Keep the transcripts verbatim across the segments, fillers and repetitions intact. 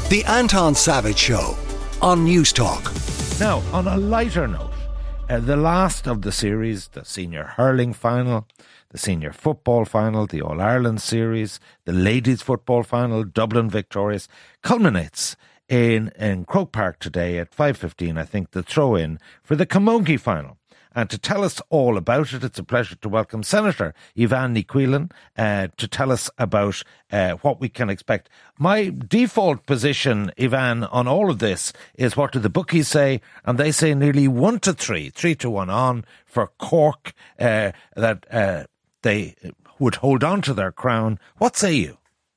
The Anton Savage Show on News Talk. Now, on a lighter note, uh, the last of the series, the senior hurling final, the senior football final, the All-Ireland series, the ladies football final, Dublin victorious, culminates in, in Croke Park today at five fifteen, I think, the throw-in for the Camogie final. And to tell us all about it, it's a pleasure to welcome Senator Eavan Ní Chiallainn uh, to tell us about uh, what we can expect. My default position, Eavan, on all of this is what do the bookies say? And they say nearly one to three, three to one on for Cork, uh, that uh, they would hold on to their crown. What say you?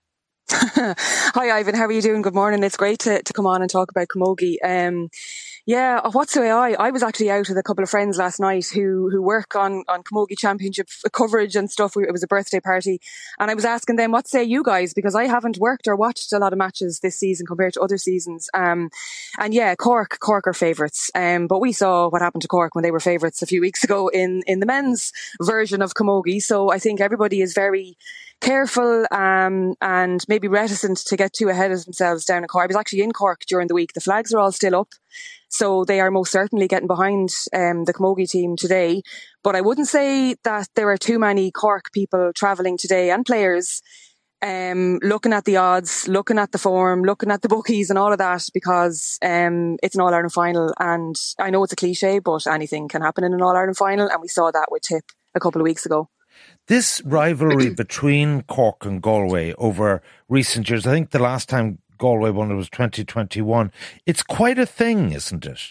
Hi, Ivan. How are you doing? Good morning. It's great to, to come on and talk about Camogie. Um, yeah, what say I? I was actually out with a couple of friends last night who who work on, on Camogie Championship coverage and stuff. It was a birthday party. And I was asking them, what say you guys? Because I haven't worked or watched a lot of matches this season compared to other seasons. Um, and yeah, Cork, Cork are favourites. Um, but we saw what happened to Cork when they were favourites a few weeks ago in, in the men's version of Camogie. So I think everybody is very careful um, and maybe reticent to get too ahead of themselves down in Cork. I was actually in Cork during the week. The flags are all still up. So they are most certainly getting behind um, the Camogie team today. But I wouldn't say that there are too many Cork people travelling today and players um, looking at the odds, looking at the form, looking at the bookies and all of that, because um, it's an All-Ireland final. And I know it's a cliche, but anything can happen in an All-Ireland final. And we saw that with Tip a couple of weeks ago. This rivalry between Cork and Galway over recent years, I think the last time Galway won it was twenty twenty-one. It's quite a thing, isn't it?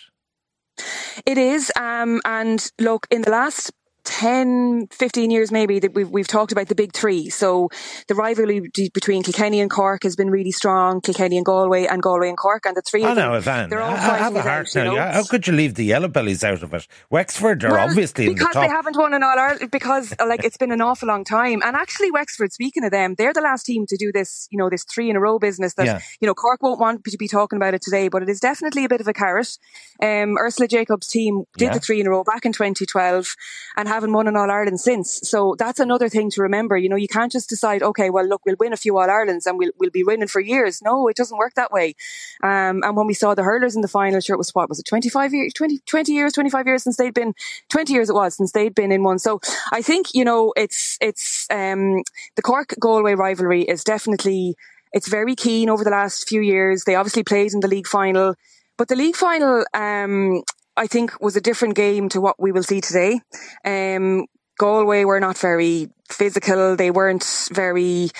It is. Um, and look, in the last ten, fifteen years maybe, that we've, we've talked about the big three. So the rivalry between Kilkenny and Cork has been really strong, Kilkenny and Galway and Galway and Cork, and the three I of them, know, Eavan, they're all I have a heart now. Know? How could you leave the Yellow Bellies out of it? Wexford are well, obviously in the top. Because they haven't won an All-Ireland, because like it's been an awful long time. And actually Wexford, speaking of them, they're the last team to do this, you know, this three in a row business that, yeah. you know, Cork won't want to be talking about it today, but it is definitely a bit of a carrot. Um, Ursula Jacobs' team did yeah. the three in a row back in twenty twelve and haven't won an All-Ireland since. So that's another thing to remember. You know, you can't just decide, okay, well, look, we'll win a few All-Irelands and we'll, we'll be winning for years. No, it doesn't work that way. Um, and when we saw the hurlers in the final, sure, it was what, was it twenty-five years, twenty, twenty years, twenty-five years since they'd been, twenty years it was since they'd been in one. So I think, you know, it's, it's, um, the Cork-Galway rivalry is definitely, it's very keen over the last few years. They obviously played in the league final, but the league final, um, I think was a different game to what we will see today. Um, Galway were not very physical. They weren't very,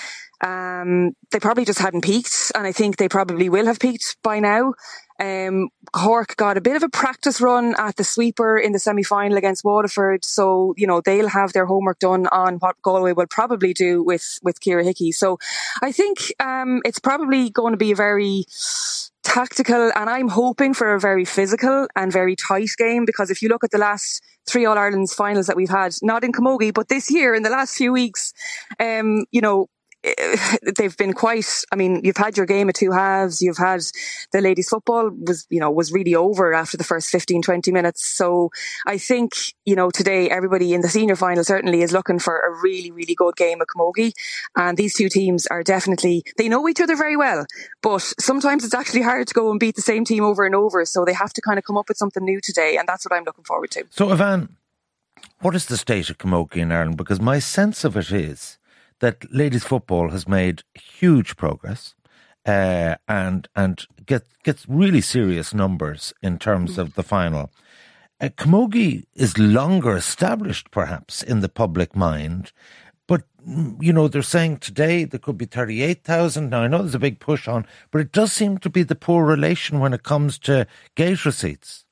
um, they probably just hadn't peaked. And I think they probably will have peaked by now. Um, Cork got a bit of a practice run at the sweeper in the semi-final against Waterford. So, you know, they'll have their homework done on what Galway will probably do with, with Ciara Hickey. So I think, um, it's probably going to be a very tactical, and I'm hoping for a very physical and very tight game, because if you look at the last three All-Irelands finals that we've had, not in Camogie, but this year in the last few weeks, um, you know, they've been quite, I mean, you've had your game of two halves, you've had the ladies football was, you know, was really over after the first fifteen, twenty minutes. So I think, you know, today everybody in the senior final certainly is looking for a really, really good game of Camogie. And these two teams are definitely, they know each other very well, but sometimes it's actually hard to go and beat the same team over and over. So they have to kind of come up with something new today. And that's what I'm looking forward to. So, Eavan, what is the state of Camogie in Ireland? Because my sense of it is that ladies football has made huge progress uh, and and get, gets really serious numbers in terms of the final. Uh, Camogie is longer established, perhaps, in the public mind. But, you know, they're saying today there could be thirty-eight thousand. Now, I know there's a big push on, but it does seem to be the poor relation when it comes to gate receipts.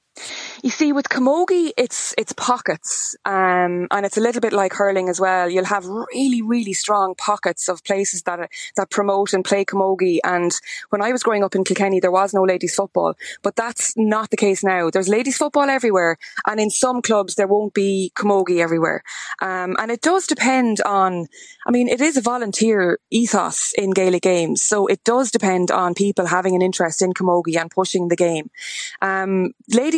You see, with Camogie, it's it's pockets, um, and it's a little bit like hurling as well. You'll have really, really strong pockets of places that are, that promote and play Camogie. And when I was growing up in Kilkenny, there was no ladies football, but that's not the case now. There's ladies football everywhere, and in some clubs there won't be Camogie everywhere. Um, and it does depend on, I mean, it is a volunteer ethos in Gaelic games, so it does depend on people having an interest in Camogie and pushing the game. Um, ladies football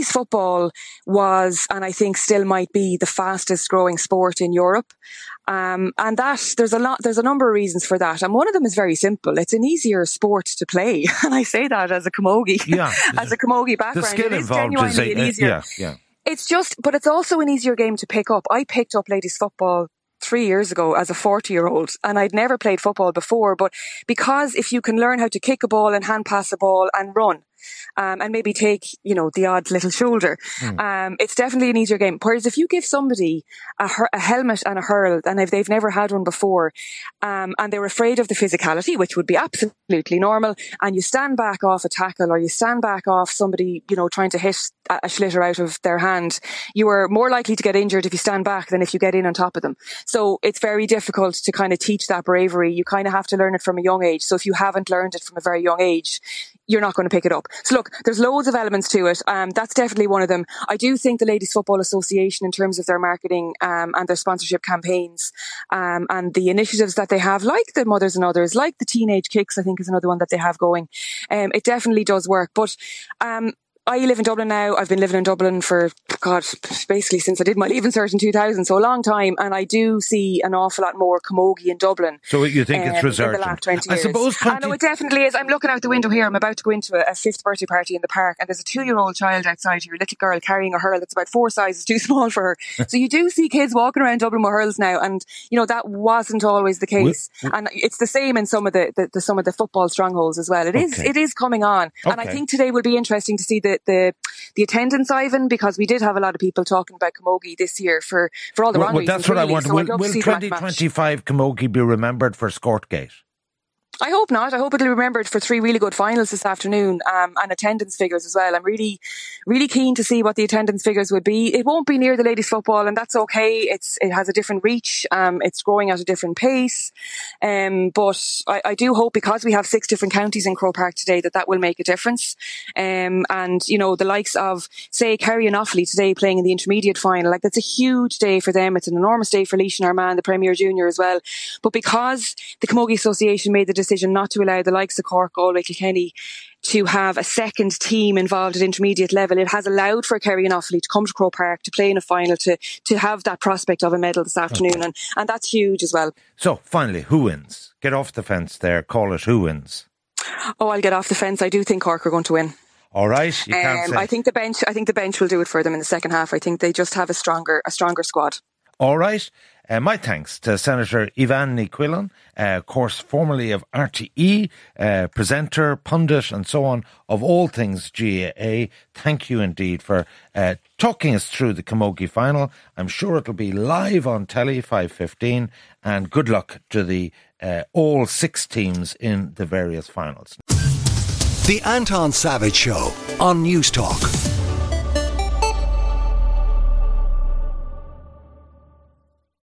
football was, and I think still might be, the fastest growing sport in Europe. Um, and that there's a lot, there's a number of reasons for that. And one of them is very simple. It's an easier sport to play. And I say that as a camogie, yeah. as a camogie background. The skill it is involved genuinely is a, an easier. yeah, yeah. It's just, but it's also an easier game to pick up. I picked up ladies football three years ago as a forty year old, and I'd never played football before, but because if you can learn how to kick a ball and hand pass a ball and run, Um, and maybe take, you know, the odd little shoulder. Mm. Um, it's definitely an easier game. Whereas if you give somebody a, a helmet and a hurl, and if they've never had one before, um, and they're afraid of the physicality, which would be absolutely normal, and you stand back off a tackle or you stand back off somebody, you know, trying to hit a, a schlitter out of their hand, you are more likely to get injured if you stand back than if you get in on top of them. So it's very difficult to kind of teach that bravery. You kind of have to learn it from a young age. So if you haven't learned it from a very young age, you're not going to pick it up. So look, there's loads of elements to it. Um, that's definitely one of them. I do think the Ladies Football Association, in terms of their marketing um, and their sponsorship campaigns um, and the initiatives that they have, like the Mothers and Others, like the Teenage Kicks, I think is another one that they have going. Um, it definitely does work. But um, I live in Dublin now. I've been living in Dublin for, God, basically since I did my Leaving Cert in two thousand, so a long time. And I do see an awful lot more camogie in Dublin. So you think um, it's resurgent? In the last twenty years. I suppose twenty... I know it definitely is. I'm looking out the window here. I'm about to go into a, a fifth birthday party in the park, and there's a two-year-old child outside here, a little girl carrying a hurl that's about four sizes too small for her. So you do see kids walking around Dublin with hurls now, and you know that wasn't always the case. We, we, and it's the same in some of the, the, the some of the football strongholds as well. It okay. is it is coming on, okay. And I think today will be interesting to see the the the attendance, Ivan, because we did have a lot of people talking about camogie this year for, for all the well, wrong well, reasons. That's what really. I want. So will will twenty twenty-five camogie be remembered for Scortgate? I hope not. I hope it'll be remembered for three really good finals this afternoon, um, and attendance figures as well. I'm really, really keen to see what the attendance figures would be. It won't be near the ladies' football, and that's okay. It's it has a different reach. Um, it's growing at a different pace. Um, but I, I do hope, because we have six different counties in Croke Park today, that that will make a difference. Um, and you know, the likes of, say, Kerry and Offaly today playing in the intermediate final, like that's a huge day for them. It's an enormous day for Laois and Armagh, the Premier Junior as well. But because the Camogie Association made the decision not to allow the likes of Cork, Galway, Kilkenny to have a second team involved at intermediate level, it has allowed for Kerry and Offaly to come to Croke Park to play in a final, to to have that prospect of a medal this afternoon, okay. and, and that's huge as well. So finally, who wins? Get off the fence there, call it who wins. Oh, I'll get off the fence. I do think Cork are going to win. All right, you can't um, say. I think the bench I think the bench will do it for them in the second half. I think they just have a stronger a stronger squad. All right. Uh, my thanks to Senator Ivan Ní Chuileann, uh, of course, formerly of R T E, uh, presenter, pundit, and so on, of all things G A A. Thank you indeed for uh, talking us through the Camogie final. I'm sure it'll be live on telly, five fifteen, and good luck to the uh, all six teams in the various finals. The Anton Savage Show on News Talk.